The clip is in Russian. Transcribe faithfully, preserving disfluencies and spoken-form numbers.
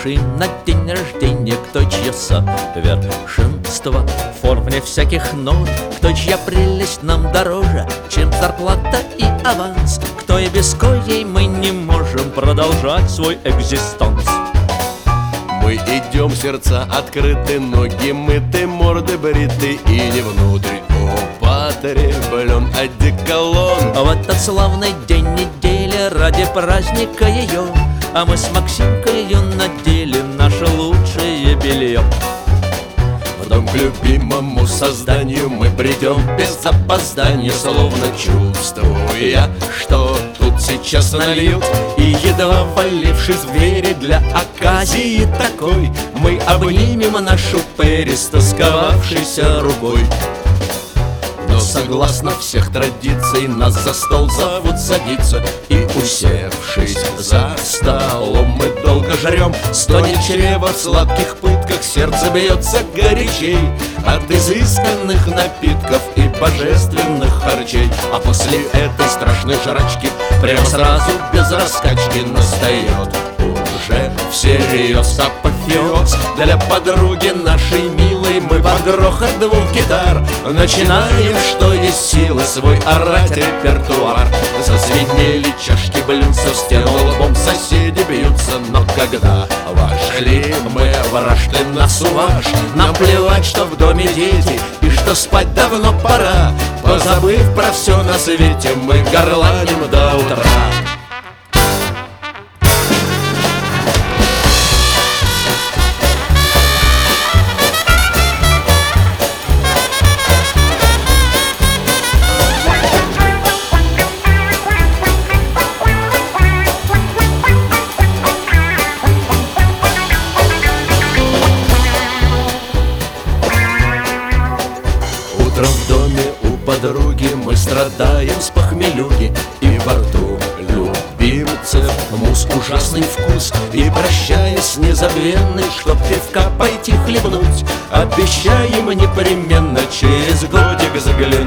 спешим на день рождения, кто чье совершенство в форме всяких нот, кто чья прелесть нам дороже, чем зарплата и аванс, кто и без коей мы не можем продолжать свой экзистанс. Мы идем, сердца открыты, ноги мыты, морды бриты, и не внутрь употреблен одеколон. В этот славный день недели ради праздника ее, а мы с Максимкою надели наше лучшее белье. В дом к любимому созданию мы придем без опоздания, словно чувствуя, что тут сейчас нальют. И едва валившись в двери для оказии такой, мы обнимем нашу Перри с тосковавшейся рукой. Но согласно всех традиций нас за стол зовут садиться, и, усевшись за столом, мы долго жрем. Стонет чрево в сладких пытках, сердце бьется горячей от изысканных напитков и божественных харчей. А после этой страшной жрачки прямо сразу без раскачки настает уже всерьез апофеоз. Для подруги нашей милой мы под грохот двух гитар начинаем, что есть силы, свой орать репертуар. Зазвенели чашки блюдца, в стену лбом соседи бьются. Но когда вошли мы в Раштын на Суваж, нам плевать, что в доме дети и что спать давно пора. Позабыв про все на свете, мы горланим до утра. Утром в доме у подруги мы страдаем с похмелюги, и во рту любимцев мусс ужасный вкус. И прощаясь с незабвенной, чтоб пивка пойти хлебнуть, обещаем непременно через годик заглянуть.